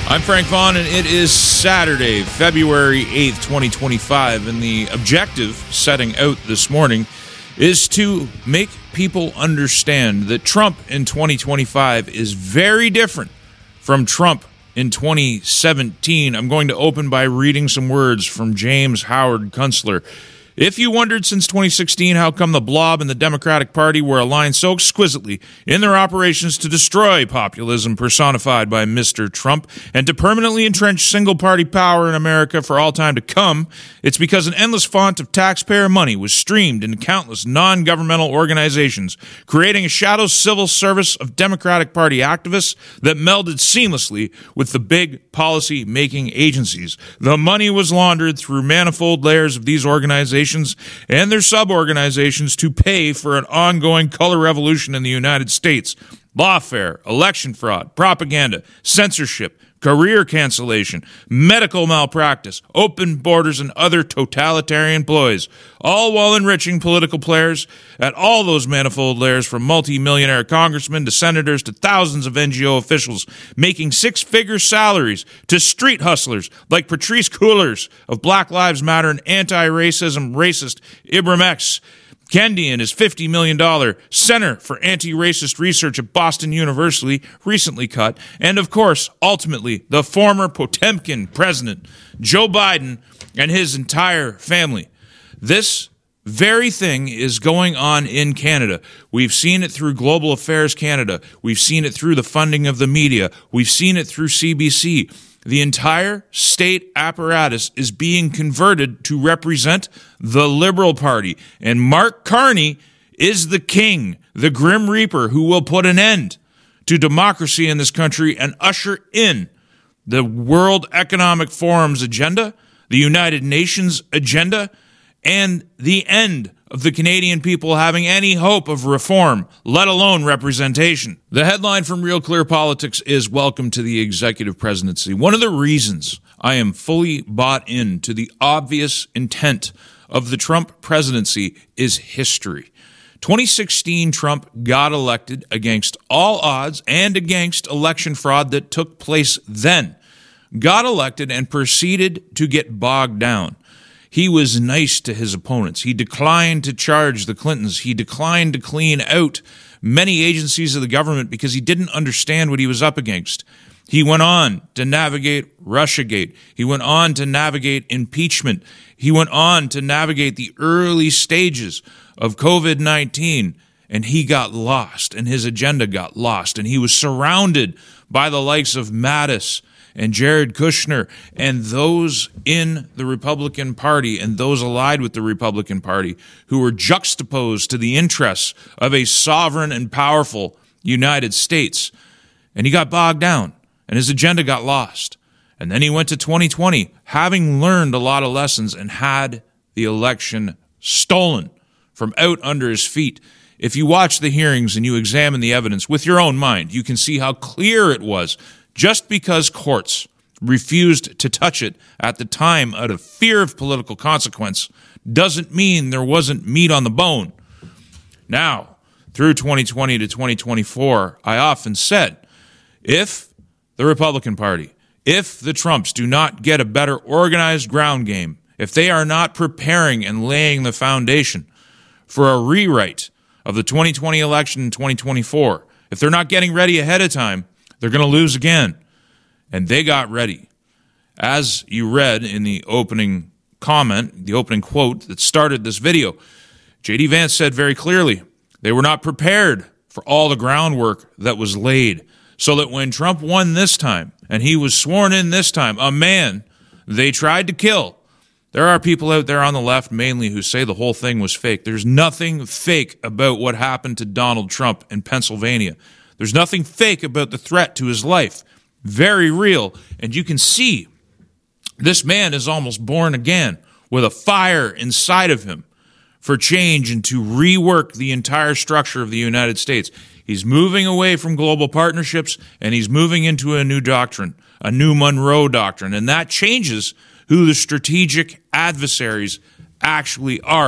I'm Frank Vaughn, and it is Saturday, February 8th, 2025, and the objective setting out this morning is to make people understand that Trump in 2025 is very different from Trump in 2017. I'm going to open by reading some words from James Howard Kunstler. If you wondered since 2016 how come the Blob and the Democratic Party were aligned so exquisitely in their operations to destroy populism personified by Mr. Trump and to permanently entrench single-party power in America for all time to come, it's because an endless font of taxpayer money was streamed into countless non-governmental organizations, creating a shadow civil service of Democratic Party activists that melded seamlessly with the big policy-making agencies. The money was laundered through manifold layers of these organizations and their sub-organizations to pay for an ongoing color revolution in the United States. Lawfare, election fraud, propaganda, censorship, career cancellation, medical malpractice, open borders, and other totalitarian ploys, all while enriching political players at all those manifold layers from multi-millionaire congressmen to senators to thousands of NGO officials making six-figure salaries to street hustlers like Patrice Cullors of Black Lives Matter and anti-racism racist Ibram X. Kendi and his $50 million Center for Anti-Racist Research at Boston University recently cut, and of course, ultimately, the former Potemkin president, Joe Biden, and his entire family. This very thing is going on in Canada. We've seen it through Global Affairs Canada. We've seen it through the funding of the media. We've seen it through CBC. The entire state apparatus is being converted to represent the Liberal Party. And Mark Carney is the king, the Grim Reaper, who will put an end to democracy in this country and usher in the World Economic Forum's agenda, the United Nations agenda, and the end of the Canadian people having any hope of reform, let alone representation. The headline from Real Clear Politics is Welcome to the Executive Presidency. One of the reasons I am fully bought into the obvious intent of the Trump presidency is history. 2016, Trump got elected against all odds and against election fraud that took place then. Got elected and proceeded to get bogged down. He was nice to his opponents. He declined to charge the Clintons. He declined to clean out many agencies of the government because he didn't understand what he was up against. He went on to navigate Russiagate. He went on to navigate impeachment. He went on to navigate the early stages of COVID-19, and he got lost, and his agenda got lost, and he was surrounded by the likes of Mattis and Jared Kushner and those in the Republican Party and those allied with the Republican Party who were juxtaposed to the interests of a sovereign and powerful United States. And he got bogged down, and his agenda got lost. And then he went to 2020, having learned a lot of lessons and had the election stolen from out under his feet. If you watch the hearings and you examine the evidence with your own mind, you can see how clear it was. Just because courts refused to touch it at the time out of fear of political consequence doesn't mean there wasn't meat on the bone. Now, through 2020 to 2024, I often said, if the Republican Party, if the Trumps do not get a better organized ground game, if they are not preparing and laying the foundation for a rewrite of the 2020 election in 2024, if they're not getting ready ahead of time, they're going to lose again. And they got ready. As you read in the opening comment, the opening quote that started this video, J.D. Vance said very clearly, they were not prepared for all the groundwork that was laid. So that when Trump won this time, and he was sworn in this time, a man they tried to kill. There are people out there on the left mainly who say the whole thing was fake. There's nothing fake about what happened to Donald Trump in Pennsylvania. There's nothing fake about the threat to his life. Very real. And you can see this man is almost born again with a fire inside of him for change and to rework the entire structure of the United States. He's moving away from global partnerships and he's moving into a new doctrine, a new Monroe doctrine. And that changes who the strategic adversaries actually are.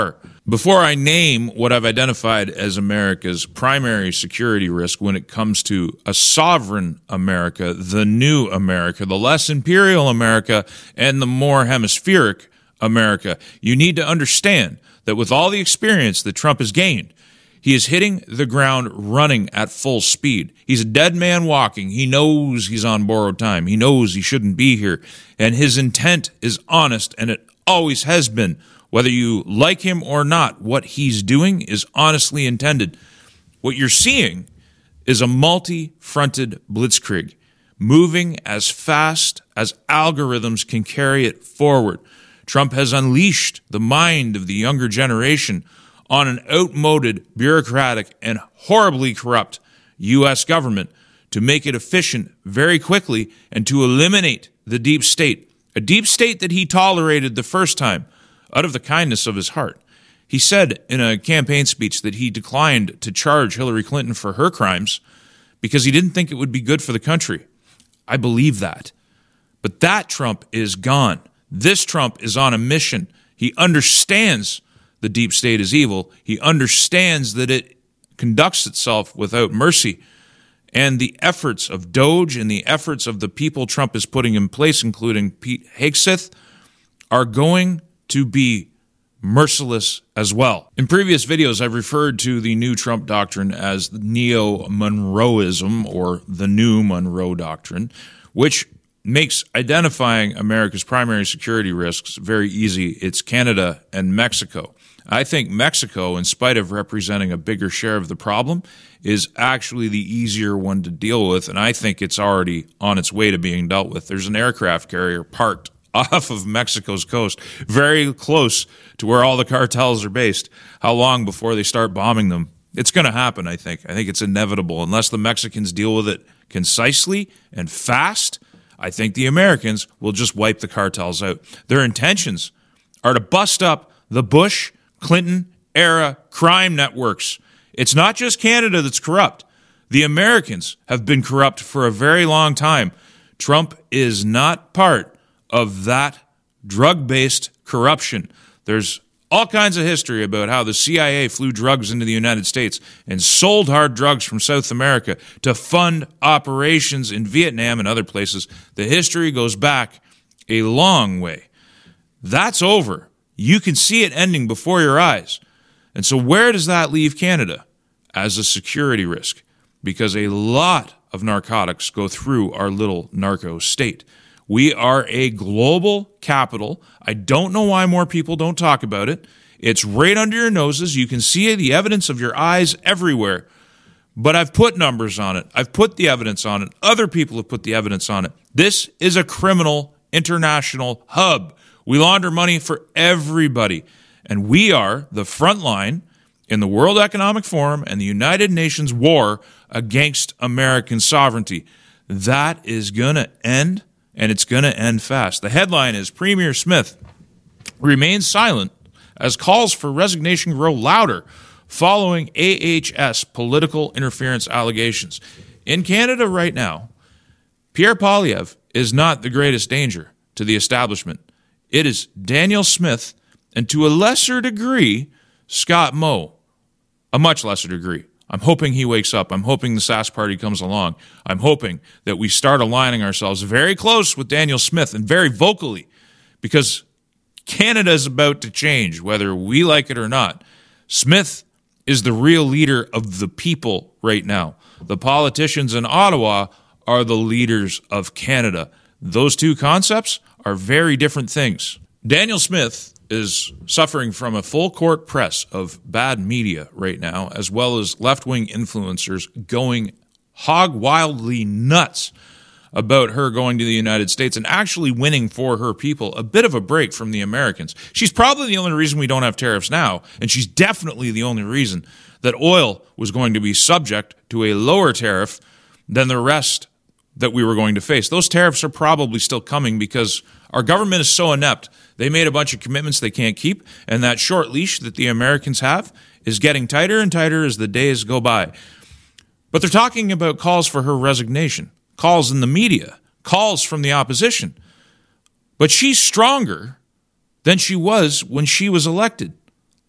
Before I name what I've identified as America's primary security risk when it comes to a sovereign America, the new America, the less imperial America, and the more hemispheric America, you need to understand that with all the experience that Trump has gained, he is hitting the ground running at full speed. He's a dead man walking. He knows he's on borrowed time. He knows he shouldn't be here. And his intent is honest, and it always has been. Whether you like him or not, what he's doing is honestly intended. What you're seeing is a multi-fronted blitzkrieg, moving as fast as algorithms can carry it forward. Trump has unleashed the mind of the younger generation on an outmoded, bureaucratic, and horribly corrupt U.S. government to make it efficient very quickly and to eliminate the deep state, a deep state that he tolerated the first time out of the kindness of his heart. He said in a campaign speech that he declined to charge Hillary Clinton for her crimes because he didn't think it would be good for the country. I believe that. But that Trump is gone. This Trump is on a mission. He understands the deep state is evil. He understands that it conducts itself without mercy. And the efforts of Doge and the efforts of the people Trump is putting in place, including Pete Hegseth, are going to be merciless as well. In previous videos, I've referred to the new Trump doctrine as neo-Monroeism, or the new Monroe Doctrine, which makes identifying America's primary security risks very easy. It's Canada and Mexico. I think Mexico, in spite of representing a bigger share of the problem, is actually the easier one to deal with, and I think it's already on its way to being dealt with. There's an aircraft carrier parked off of Mexico's coast, very close to where all the cartels are based. How long before they start bombing them? It's going to happen, I think. I think it's inevitable. Unless the Mexicans deal with it concisely and fast, I think the Americans will just wipe the cartels out. Their intentions are to bust up the Bush, Clinton era crime networks. It's not just Canada that's corrupt. The Americans have been corrupt for a very long time. Trump is not part of that drug-based corruption. There's all kinds of history about how the CIA flew drugs into the United States and sold hard drugs from South America to fund operations in Vietnam and other places. The history goes back a long way. That's over. You can see it ending before your eyes. And so where does that leave Canada? As a security risk, because a lot of narcotics go through our little narco state. We are a global capital. I don't know why more people don't talk about it. It's right under your noses. You can see the evidence of your eyes everywhere. But I've put numbers on it. I've put the evidence on it. Other people have put the evidence on it. This is a criminal international hub. We launder money for everybody. And we are the front line in the World Economic Forum and the United Nations war against American sovereignty. That is going to end, and it's going to end fast. The headline is Premier Smith remains silent as calls for resignation grow louder following AHS political interference allegations. In Canada right now, Pierre Poilievre is not the greatest danger to the establishment. It is Daniel Smith and, to a lesser degree, Scott Moe. A much lesser degree. I'm hoping he wakes up. I'm hoping the Sask Party comes along. I'm hoping that we start aligning ourselves very close with Daniel Smith and very vocally, because Canada is about to change, whether we like it or not. Smith is the real leader of the people right now. The politicians in Ottawa are the leaders of Canada. Those two concepts are very different things. Daniel Smith is suffering from a full court press of bad media right now, as well as left-wing influencers going hog wildly nuts about her going to the United States and actually winning for her people a bit of a break from the Americans. She's probably the only reason we don't have tariffs now, and she's definitely the only reason that oil was going to be subject to a lower tariff than the rest that we were going to face. Those tariffs are probably still coming because our government is so inept. They made a bunch of commitments they can't keep, and that short leash that the Americans have is getting tighter and tighter as the days go by. But they're talking about calls for her resignation, calls in the media, calls from the opposition. But she's stronger than she was when she was elected.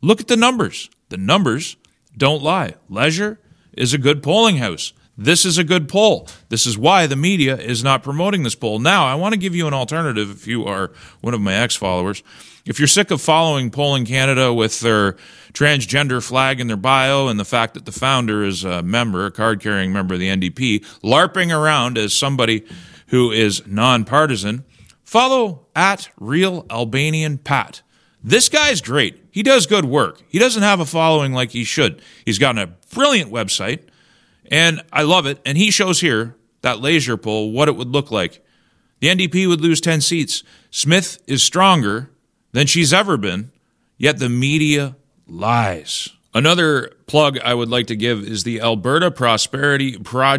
Look at the numbers. The numbers don't lie. Leisure is a good polling house. This is a good poll. This is why the media is not promoting this poll. Now, I want to give you an alternative if you are one of my ex-followers. If you're sick of following Polling Canada with their transgender flag in their bio and the fact that the founder is a card-carrying member of the NDP, LARPing around as somebody who is nonpartisan, follow at Real Albanian Pat. This guy's great. He does good work. He doesn't have a following like he should. He's got a brilliant website, and I love it. And he shows here, that laser poll, what it would look like. The NDP would lose 10 seats. Smith is stronger than she's ever been, yet the media lies. Another plug I would like to give is the Alberta Prosperity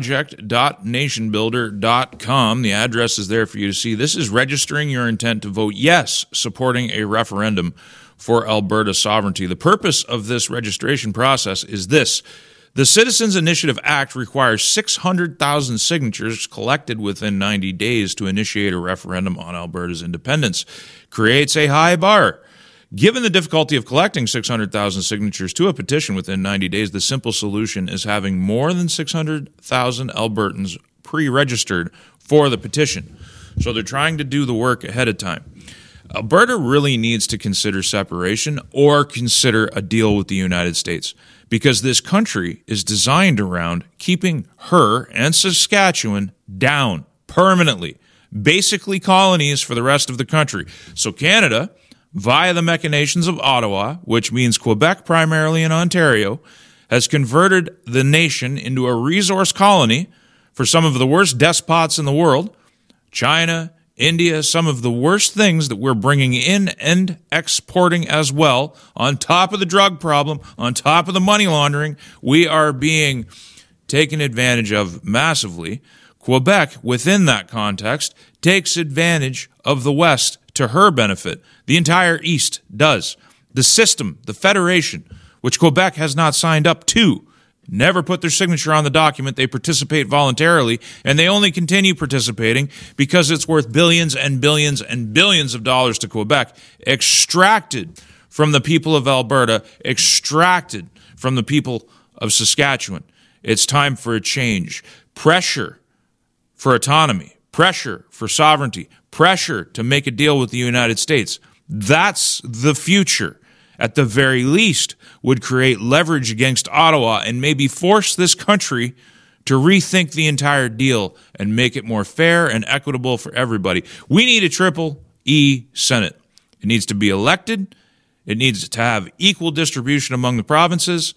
Project.nationbuilder.com. The address is there for you to see. This is registering your intent to vote yes, supporting a referendum for Alberta sovereignty. The purpose of this registration process is this. The Citizens Initiative Act requires 600,000 signatures collected within 90 days to initiate a referendum on Alberta's independence. Creates a high bar. Given the difficulty of collecting 600,000 signatures to a petition within 90 days, the simple solution is having more than 600,000 Albertans pre-registered for the petition. So they're trying to do the work ahead of time. Alberta really needs to consider separation or consider a deal with the United States, because this country is designed around keeping her and Saskatchewan down permanently, basically colonies for the rest of the country. So Canada, via the machinations of Ottawa, which means Quebec primarily in Ontario, has converted the nation into a resource colony for some of the worst despots in the world, China, India, some of the worst things that we're bringing in and exporting as well. On top of the drug problem, on top of the money laundering, we are being taken advantage of massively. Quebec, within that context, takes advantage of the West to her benefit. The entire East does. The system, the federation, which Quebec has not signed up to, never put their signature on the document. They participate voluntarily, and they only continue participating because it's worth billions and billions and billions of dollars to Quebec, extracted from the people of Alberta, extracted from the people of Saskatchewan. It's time for a change. Pressure for autonomy, pressure for sovereignty, pressure to make a deal with the United States. That's the future. At the very least, would create leverage against Ottawa and maybe force this country to rethink the entire deal and make it more fair and equitable for everybody. We need a triple E Senate. It needs to be elected. It needs to have equal distribution among the provinces.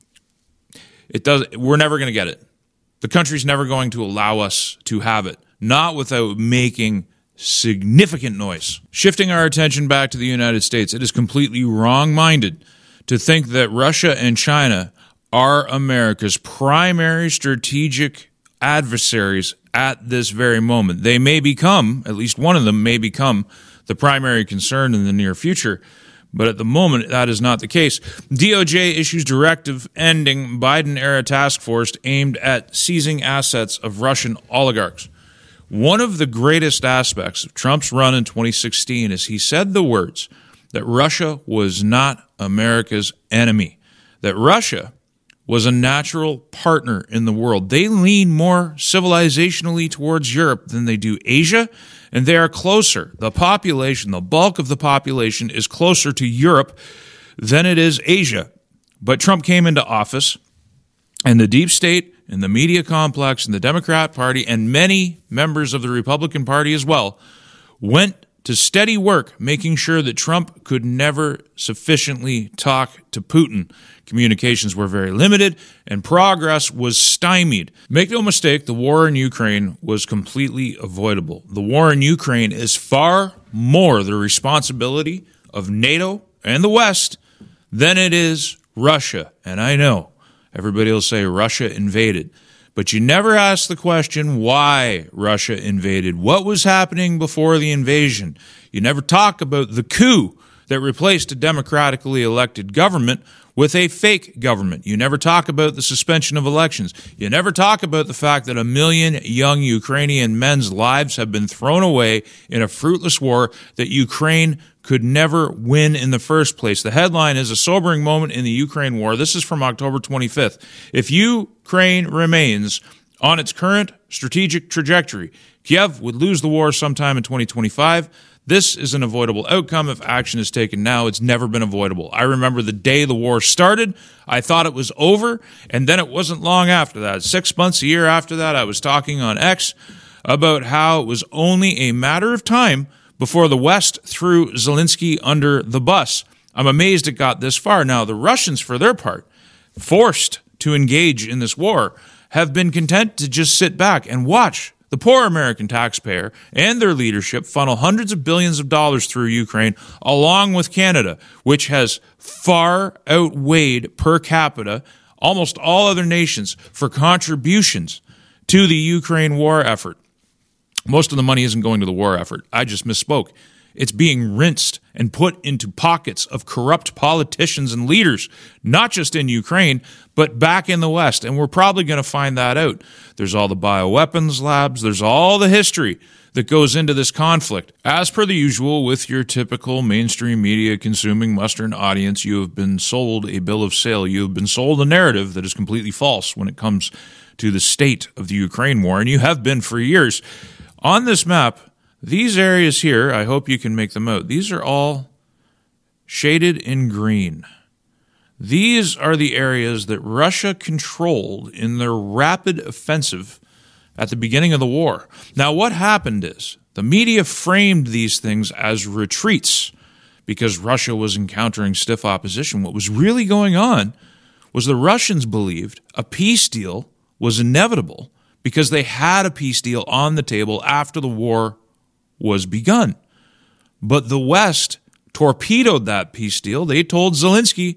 We're never going to get it. The country's never going to allow us to have it, not without making significant noise. Shifting our attention back to the United States, it is completely wrong-minded to think that Russia and China are America's primary strategic adversaries at this very moment. They may become, at least one of them may become, the primary concern in the near future, but at the moment that is not the case. DOJ issues directive ending Biden-era task force aimed at seizing assets of Russian oligarchs. One of the greatest aspects of Trump's run in 2016 is he said the words that Russia was not America's enemy, that Russia was a natural partner in the world. They lean more civilizationally towards Europe than they do Asia, and they are closer. The population, the bulk of the population is closer to Europe than it is Asia. But Trump came into office, and the deep state and the media complex and the Democrat Party and many members of the Republican Party as well went to steady work making sure that Trump could never sufficiently talk to Putin. Communications were very limited and progress was stymied. Make no mistake, the war in Ukraine was completely avoidable. The war in Ukraine is far more the responsibility of NATO and the West than it is Russia. And I know everybody will say Russia invaded. But you never ask the question why Russia invaded. What was happening before the invasion? You never talk about the coup that replaced a democratically elected government. with a fake government. You never talk about the suspension of elections. You never talk about the fact that 1 million young Ukrainian men's lives have been thrown away in a fruitless war that Ukraine could never win in the first place. The headline is a sobering moment in the Ukraine war. This is from October 25th. If Ukraine remains on its current strategic trajectory, Kiev would lose the war sometime in 2025. This is an avoidable outcome if action is taken now. It's never been avoidable. I remember the day the war started, I thought it was over, and then it wasn't long after that. 6 months, a year after that, I was talking on X about how it was only a matter of time before the West threw Zelensky under the bus. I'm amazed it got this far. Now, the Russians, for their part, forced to engage in this war, have been content to just sit back and watch the poor American taxpayer and their leadership funnel hundreds of billions of dollars through Ukraine, along with Canada, which has far outweighed per capita almost all other nations for contributions to the Ukraine war effort. Most of the money isn't going to the war effort. I just misspoke. It's being rinsed and put into pockets of corrupt politicians and leaders, not just in Ukraine, but back in the West. And we're probably going to find that out. There's all the bioweapons labs. There's all the history that goes into this conflict. As per the usual, with your typical mainstream media consuming Western audience, you have been sold a bill of sale. You have been sold a narrative that is completely false when it comes to the state of the Ukraine war, and you have been for years. On this map, these areas here, I hope you can make them out. These are all shaded in green. These are the areas that Russia controlled in their rapid offensive at the beginning of the war. Now, what happened is the media framed these things as retreats because Russia was encountering stiff opposition. What was really going on was the Russians believed a peace deal was inevitable because they had a peace deal on the table after the war was begun. But the West torpedoed that peace deal. They told Zelensky,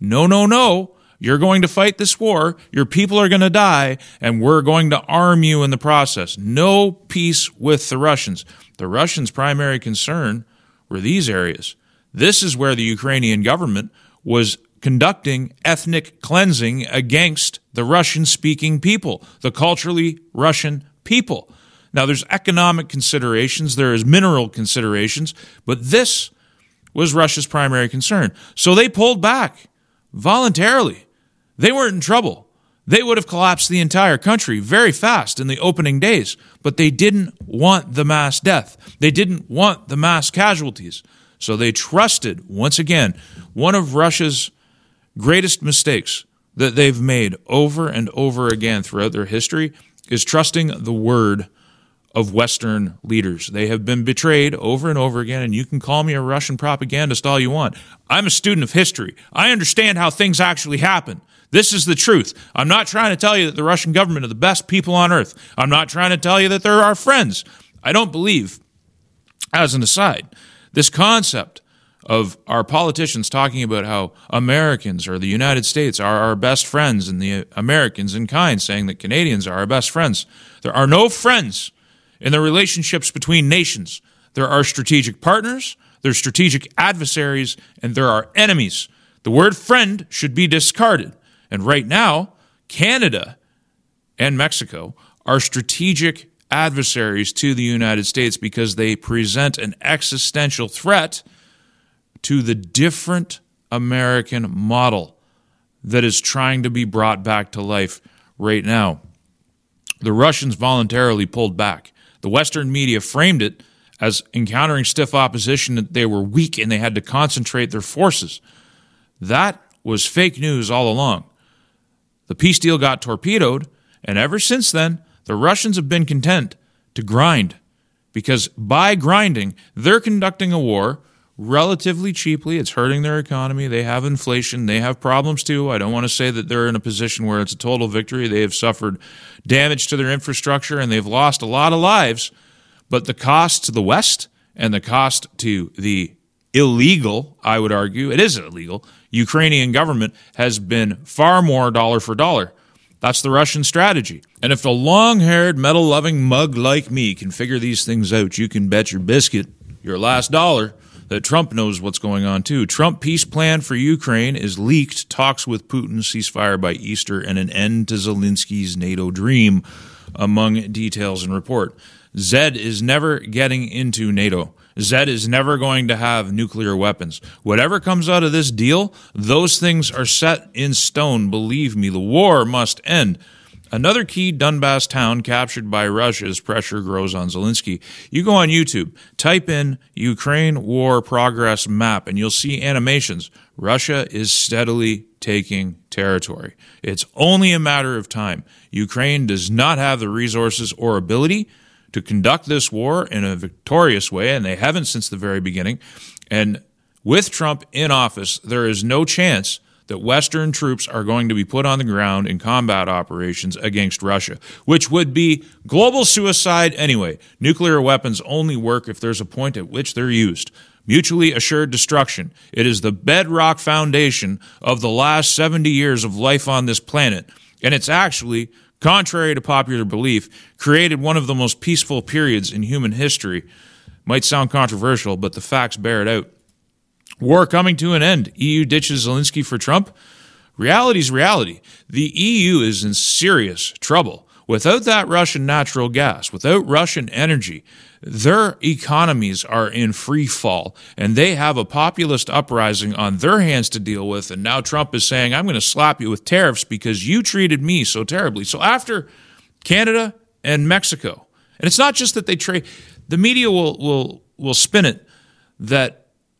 no, you're going to fight this war, your people are going to die, and we're going to arm you in the process. No peace with the Russians. The Russians' primary concern were these areas. This is where the Ukrainian government was conducting ethnic cleansing against the Russian-speaking people, the culturally Russian people. Now, there's economic considerations, there is mineral considerations, but this was Russia's primary concern. So they pulled back voluntarily. They weren't in trouble. They would have collapsed the entire country very fast in the opening days, but they didn't want the mass death. They didn't want the mass casualties. So they trusted, once again, one of Russia's greatest mistakes that they've made over and over again throughout their history is trusting the word of Western leaders. They have been betrayed over and over again, and you can call me a Russian propagandist all you want. I'm a student of history. I understand how things actually happen. This is the truth. I'm not trying to tell you that the Russian government are the best people on earth. I'm not trying to tell you that they're our friends. I don't believe, as an aside, this concept of our politicians talking about how Americans or the United States are our best friends and the Americans in kind saying that Canadians are our best friends. There are no friends in the relationships between nations. There are strategic partners, there are strategic adversaries, and there are enemies. The word friend should be discarded. And right now, Canada and Mexico are strategic adversaries to the United States because they present an existential threat to the different American model that is trying to be brought back to life right now. The Russians voluntarily pulled back. The Western media framed it as encountering stiff opposition, that they were weak and they had to concentrate their forces. That was fake news all along. The peace deal got torpedoed, and ever since then, the Russians have been content to grind, because by grinding, they're conducting a war relatively cheaply. It's hurting their economy. They have inflation. They have problems too. I don't want to say that they're in a position where it's a total victory. They have suffered damage to their infrastructure and they've lost a lot of lives. But the cost to the West and the cost to the illegal, I would argue, it is illegal, Ukrainian government has been far more dollar for dollar. That's the Russian strategy. And if the long-haired, metal-loving mug like me can figure these things out, you can bet your biscuit, your last dollar, that Trump knows what's going on too. Trump peace plan for Ukraine is leaked. Talks with Putin, ceasefire by Easter, and an end to Zelensky's NATO dream, among details in report. Zed is never getting into NATO. Zed is never going to have nuclear weapons. Whatever comes out of this deal, those things are set in stone. Believe me, the war must end. Another key Donbass town captured by Russia as pressure grows on Zelensky. You go on YouTube, type in Ukraine war progress map, and you'll see animations. Russia is steadily taking territory. It's only a matter of time. Ukraine does not have the resources or ability to conduct this war in a victorious way, and they haven't since the very beginning. And with Trump in office, there is no chance that Western troops are going to be put on the ground in combat operations against Russia, which would be global suicide anyway. Nuclear weapons only work if there's a point at which they're used. Mutually assured destruction. It is the bedrock foundation of the last 70 years of life on this planet, and it's actually, contrary to popular belief, created one of the most peaceful periods in human history. Might sound controversial, but the facts bear it out. War coming to an end. EU ditches Zelensky for Trump. Reality's reality. The EU is in serious trouble. Without that Russian natural gas, without Russian energy, their economies are in free fall, and they have a populist uprising on their hands to deal with, and now Trump is saying, I'm going to slap you with tariffs because you treated me so terribly. So after Canada and Mexico, and it's not just that they trade, the media will spin it that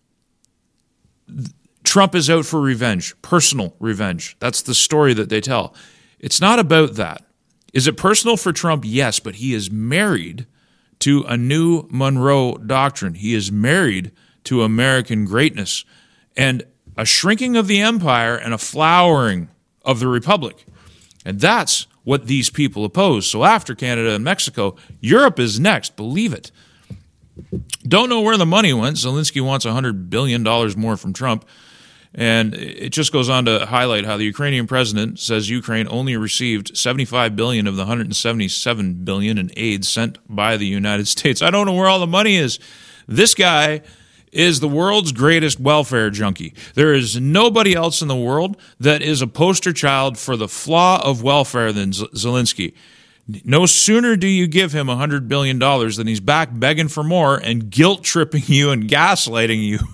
Trump is out for revenge, personal revenge. That's the story that they tell. It's not about that. Is it personal for Trump? Yes, but he is married to a new Monroe Doctrine. He is married to American greatness and a shrinking of the empire and a flowering of the republic. And that's what these people oppose. So after Canada and Mexico, Europe is next. Believe it. Don't know where the money went. Zelensky wants $100 billion more from Trump. And it just goes on to highlight how the Ukrainian president says Ukraine only received $75 billion of the $177 billion in aid sent by the United States. I don't know where all the money is. This guy is the world's greatest welfare junkie. There is nobody else in the world that is a poster child for the flaw of welfare than Zelensky. No sooner do you give him $100 billion than he's back begging for more and guilt-tripping you and gaslighting you.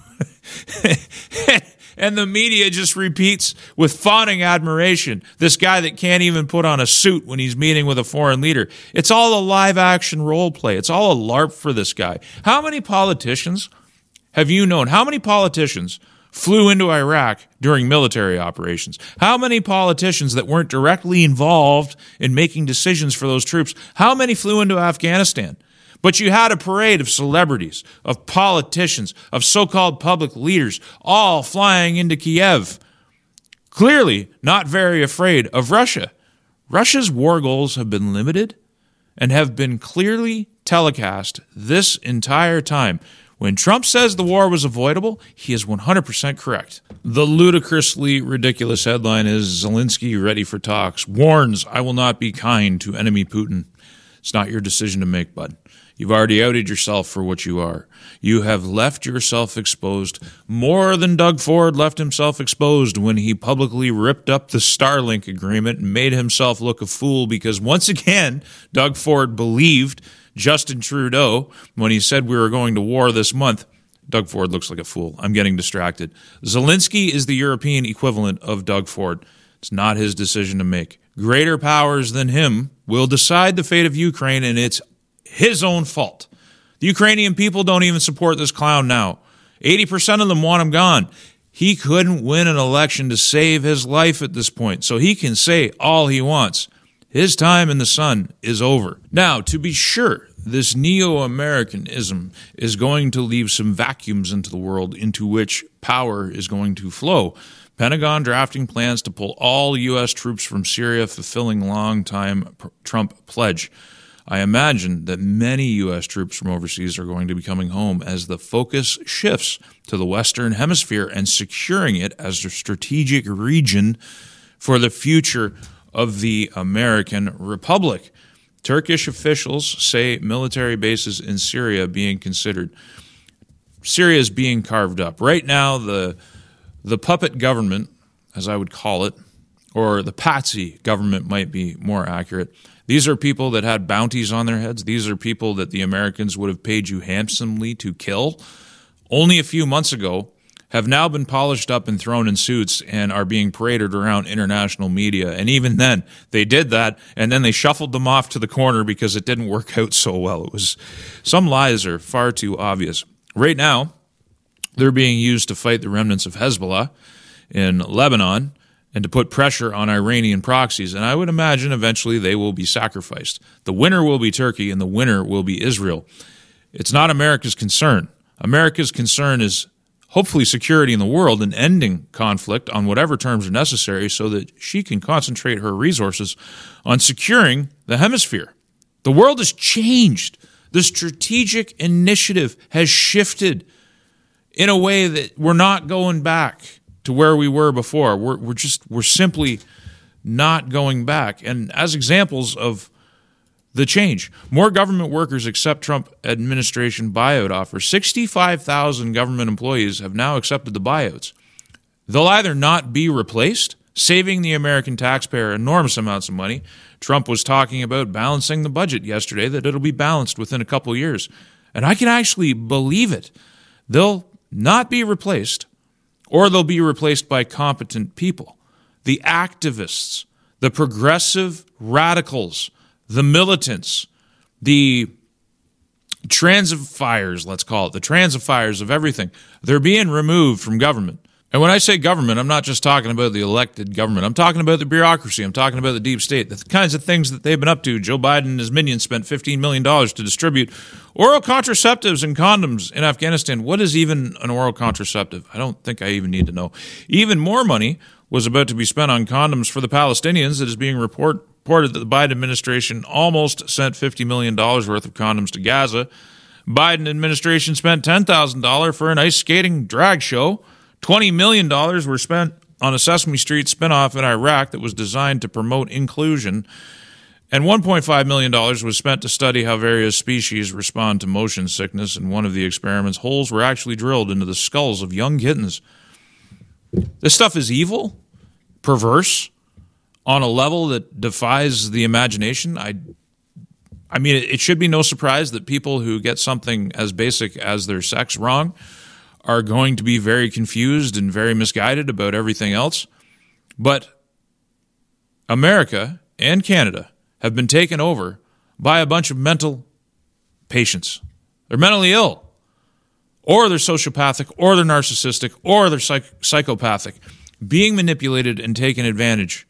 And the media just repeats with fawning admiration this guy that can't even put on a suit when he's meeting with a foreign leader. It's all a live-action role play. It's all a LARP for this guy. How many politicians have you known? How many politicians flew into Iraq during military operations? How many politicians that weren't directly involved in making decisions for those troops? How many flew into Afghanistan? But you had a parade of celebrities, of politicians, of so-called public leaders, all flying into Kiev, clearly not very afraid of Russia. Russia's war goals have been limited and have been clearly telecast this entire time. When Trump says the war was avoidable, he is 100% correct. The ludicrously ridiculous headline is Zelensky ready for talks, warns, I will not be kind to enemy Putin. It's not your decision to make, bud. You've already outed yourself for what you are. You have left yourself exposed more than Doug Ford left himself exposed when he publicly ripped up the Starlink agreement and made himself look a fool because once again, Doug Ford believed Justin Trudeau when he said we were going to war this month. Doug Ford looks like a fool. I'm getting distracted. Zelensky is the European equivalent of Doug Ford. It's not his decision to make. Greater powers than him will decide the fate of Ukraine, and it's his own fault. The Ukrainian people don't even support this clown now. 80% of them want him gone. He couldn't win an election to save his life at this point, so he can say all he wants. His time in the sun is over. Now, to be sure, this neo-Americanism is going to leave some vacuums into the world into which power is going to flow. Pentagon drafting plans to pull all U.S. troops from Syria, fulfilling long-time Trump pledge. I imagine that many U.S. troops from overseas are going to be coming home as the focus shifts to the Western Hemisphere and securing it as a strategic region for the future of the American Republic. Turkish officials say military bases in Syria being considered. Syria is being carved up. Right now, the puppet government, as I would call it, or the patsy government might be more accurate. These are people that had bounties on their heads. These are people that the Americans would have paid you handsomely to kill only a few months ago, have now been polished up and thrown in suits and are being paraded around international media. And even then, they did that, and then they shuffled them off to the corner because it didn't work out so well. Some lies are far too obvious. Right now, they're being used to fight the remnants of Hezbollah in Lebanon and to put pressure on Iranian proxies. And I would imagine eventually they will be sacrificed. The winner will be Turkey, and the winner will be Israel. It's not America's concern. America's concern is hopefully security in the world and ending conflict on whatever terms are necessary so that she can concentrate her resources on securing the hemisphere. The world has changed. The strategic initiative has shifted in a way that we're not going back to where we were before. We're simply not going back. And as examples of the change, more government workers accept Trump administration buyout offers. 65,000 government employees have now accepted the buyouts. They'll either not be replaced, saving the American taxpayer enormous amounts of money. Trump was talking about balancing the budget yesterday, that it'll be balanced within a couple of years. And I can actually believe it. They'll not be replaced, or they'll be replaced by competent people. The activists, the progressive radicals, the militants, the transifiers, let's call it, the transifiers of everything, they're being removed from government. And when I say government, I'm not just talking about the elected government. I'm talking about the bureaucracy. I'm talking about the deep state, the kinds of things that they've been up to. Joe Biden and his minions spent $15 million to distribute oral contraceptives and condoms in Afghanistan. What is even an oral contraceptive? I don't think I even need to know. Even more money was about to be spent on condoms for the Palestinians. It is being reported that the Biden administration almost sent $50 million worth of condoms to Gaza. Biden administration spent $10,000 for an ice skating drag show. $20 million were spent on a Sesame Street spinoff in Iraq that was designed to promote inclusion. And $1.5 million was spent to study how various species respond to motion sickness. In one of the experiments, holes were actually drilled into the skulls of young kittens. This stuff is evil, perverse, on a level that defies the imagination. I mean, it should be no surprise that people who get something as basic as their sex wrong are going to be very confused and very misguided about everything else. But America and Canada have been taken over by a bunch of mental patients. They're mentally ill, or they're sociopathic, or they're narcissistic, or they're psychopathic, being manipulated and taken advantage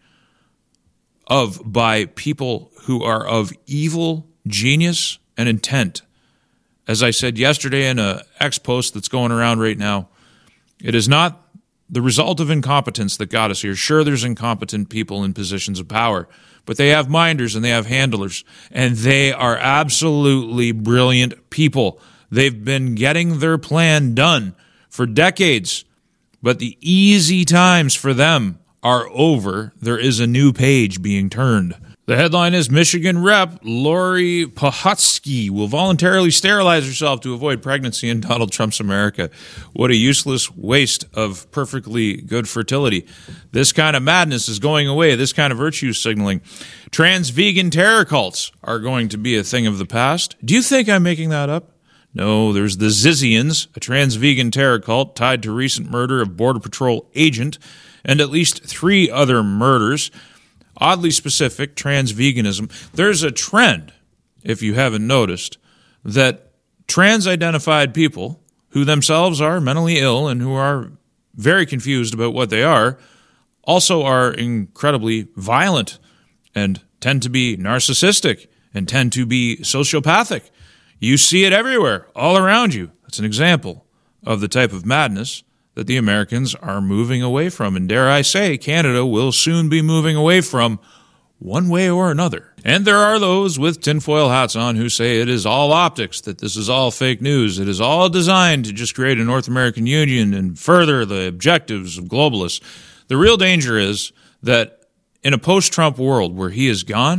of by people who are of evil genius and intent. As I said yesterday in an X post that's going around right now, it is not the result of incompetence that got us here. Sure, there's incompetent people in positions of power, but they have minders and they have handlers, and they are absolutely brilliant people. They've been getting their plan done for decades, but the easy times for them are over. There is a new page being turned. The headline is Michigan Rep. Lori Pohotsky will voluntarily sterilize herself to avoid pregnancy in Donald Trump's America. What a useless waste of perfectly good fertility. This kind of madness is going away. This kind of virtue signaling. Trans vegan terror cults are going to be a thing of the past. Do you think I'm making that up? No, there's the Zizians, a trans vegan terror cult tied to recent murder of Border Patrol agent and at least 3 other murders. Oddly specific, trans veganism. There's a trend, if you haven't noticed, that trans-identified people who themselves are mentally ill and who are very confused about what they are also are incredibly violent and tend to be narcissistic and tend to be sociopathic. You see it everywhere, all around you. That's an example of the type of madness that the Americans are moving away from. And dare I say, Canada will soon be moving away from, one way or another. And there are those with tinfoil hats on who say it is all optics, that this is all fake news. It is all designed to just create a North American Union and further the objectives of globalists. The real danger is that in a post-Trump world where he is gone,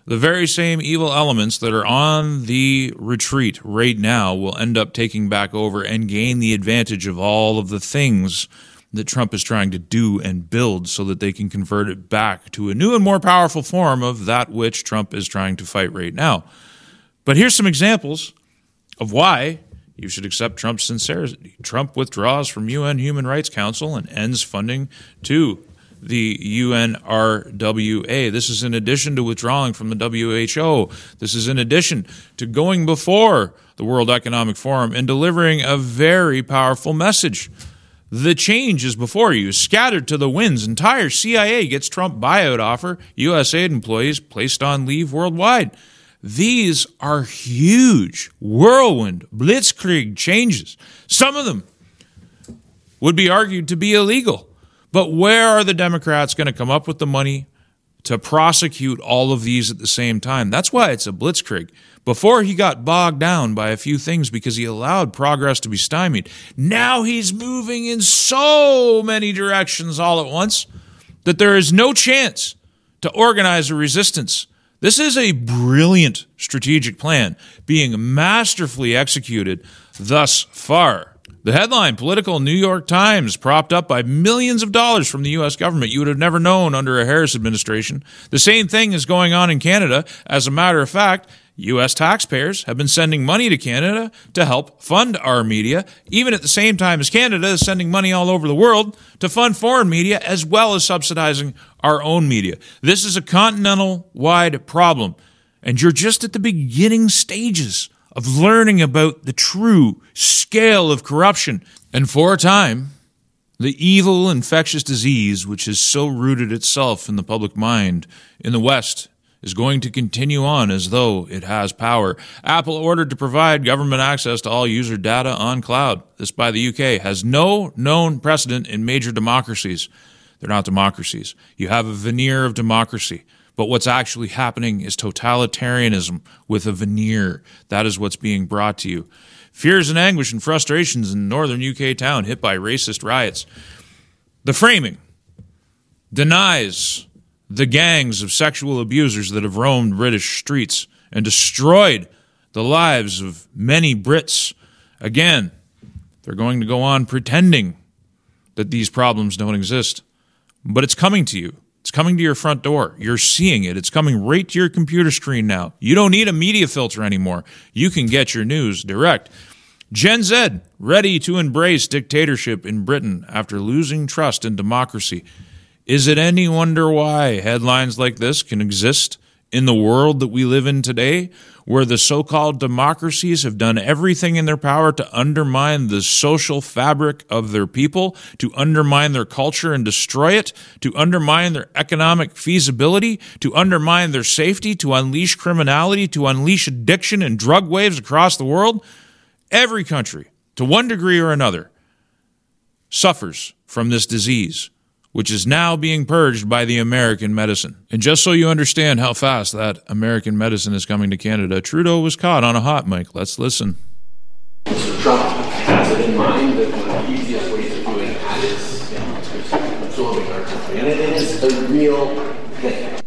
the very same evil elements that are on the retreat right now will end up taking back over and gain the advantage of all of the things that Trump is trying to do and build so that they can convert it back to a new and more powerful form of that which Trump is trying to fight right now. But here's some examples of why you should accept Trump's sincerity. Trump withdraws from UN Human Rights Council and ends funding to the UNRWA. This is in addition to withdrawing from the WHO. This is in addition to going before the World Economic Forum and delivering a very powerful message. The change is before you, scattered to the winds. Entire CIA gets Trump buyout offer. U.S. aid employees placed on leave worldwide. These are huge, whirlwind, blitzkrieg changes. Some of them would be argued to be illegal. But where are the Democrats going to come up with the money to prosecute all of these at the same time? That's why it's a blitzkrieg. Before he got bogged down by a few things because he allowed progress to be stymied. Now he's moving in so many directions all at once that there is no chance to organize a resistance. This is a brilliant strategic plan being masterfully executed thus far. The headline, Political New York Times, propped up by millions of dollars from the U.S. government. You would have never known under a Harris administration. The same thing is going on in Canada. As a matter of fact, U.S. taxpayers have been sending money to Canada to help fund our media, even at the same time as Canada is sending money all over the world to fund foreign media, as well as subsidizing our own media. This is a continental-wide problem, and you're just at the beginning stages of learning about the true scale of corruption. And for a time, the evil infectious disease, which has so rooted itself in the public mind in the West, is going to continue on as though it has power. Apple ordered to provide government access to all user data on cloud. This by the UK has no known precedent in major democracies. They're not democracies. You have a veneer of democracy. But what's actually happening is totalitarianism with a veneer. That is what's being brought to you. Fears and anguish and frustrations in northern UK town hit by racist riots. The framing denies the gangs of sexual abusers that have roamed British streets and destroyed the lives of many Brits. Again, they're going to go on pretending that these problems don't exist. But it's coming to you. It's coming to your front door. You're seeing it. It's coming right to your computer screen now. You don't need a media filter anymore. You can get your news direct. Gen Z, ready to embrace dictatorship in Britain after losing trust in democracy. Is it any wonder why headlines like this can exist in the world that we live in today, where the so-called democracies have done everything in their power to undermine the social fabric of their people, to undermine their culture and destroy it, to undermine their economic feasibility, to undermine their safety, to unleash criminality, to unleash addiction and drug waves across the world? Every country, to one degree or another, suffers from this disease, which is now being purged by the American medicine. And just so you understand how fast that American medicine is coming to Canada, Trudeau was caught on a hot mic. Let's listen. Mr. Trump has it in mind that one of the easiest ways of doing that is absorbing our country. And it is a real thing.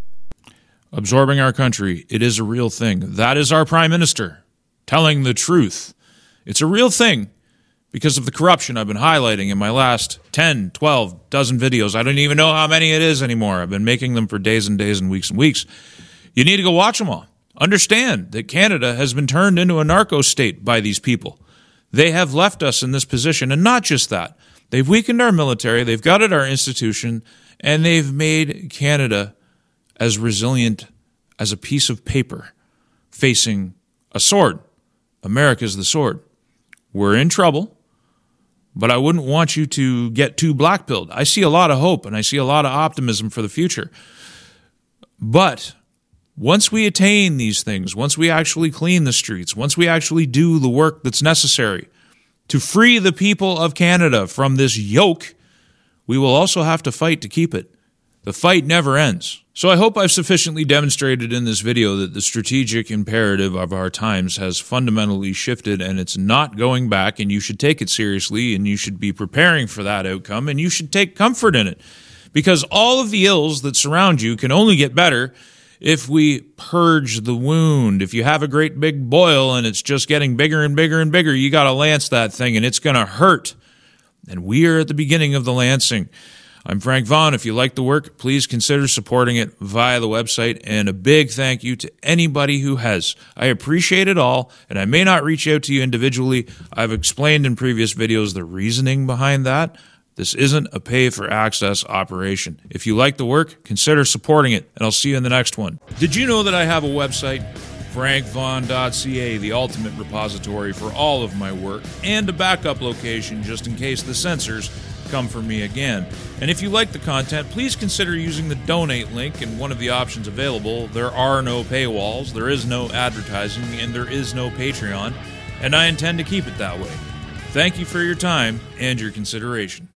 Absorbing our country. It is a real thing. That is our Prime Minister telling the truth. It's a real thing. Because of the corruption I've been highlighting in my last 10, 12, dozen videos. I don't even know how many it is anymore. I've been making them for days and days and weeks. You need to go watch them all. Understand that Canada has been turned into a narco state by these people. They have left us in this position, and not just that. They've weakened our military, they've gutted our institution, and they've made Canada as resilient as a piece of paper facing a sword. America's the sword. We're in trouble. But I wouldn't want you to get too black-pilled. I see a lot of hope and I see a lot of optimism for the future. But once we attain these things, once we actually clean the streets, once we actually do the work that's necessary to free the people of Canada from this yoke, we will also have to fight to keep it. The fight never ends. So I hope I've sufficiently demonstrated in this video that the strategic imperative of our times has fundamentally shifted and it's not going back, and you should take it seriously and you should be preparing for that outcome and you should take comfort in it, because all of the ills that surround you can only get better if we purge the wound. If you have a great big boil and it's just getting bigger and bigger and bigger, you got to lance that thing and it's going to hurt. And we are at the beginning of the lancing. I'm Frank Vaughn. If you like the work, please consider supporting it via the website. And a big thank you to anybody who has. I appreciate it all, and I may not reach out to you individually. I've explained in previous videos the reasoning behind that. This isn't a pay-for-access operation. If you like the work, consider supporting it, and I'll see you in the next one. Did you know that I have a website? frankvaughn.ca, the ultimate repository for all of my work, and a backup location just in case the censors come for me again. And if you like the content, please consider using the donate link in one of the options available. There are no paywalls, there is no advertising, and there is no Patreon, and I intend to keep it that way. Thank you for your time and your consideration.